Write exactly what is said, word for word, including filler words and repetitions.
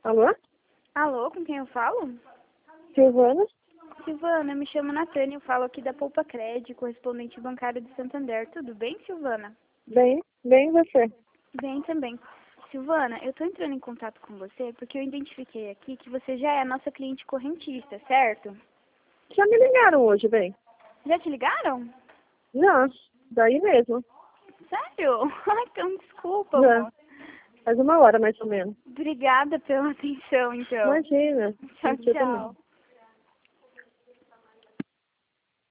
Alô? Alô, com quem eu falo? Silvana? Silvana, eu me chamo Natânia, eu falo aqui da Poupa Cred, correspondente bancário de Santander. Tudo bem, Silvana? Bem, bem você. Bem também. Silvana, eu estou entrando em contato com você porque eu identifiquei aqui que você já é a nossa cliente correntista, certo? Já me ligaram hoje, bem? Já te ligaram? Já, daí mesmo. Sério? Ai, então desculpa, Já, amor. faz uma hora mais ou menos. Obrigada pela atenção, então. Imagina, Tchau, você também. tchau.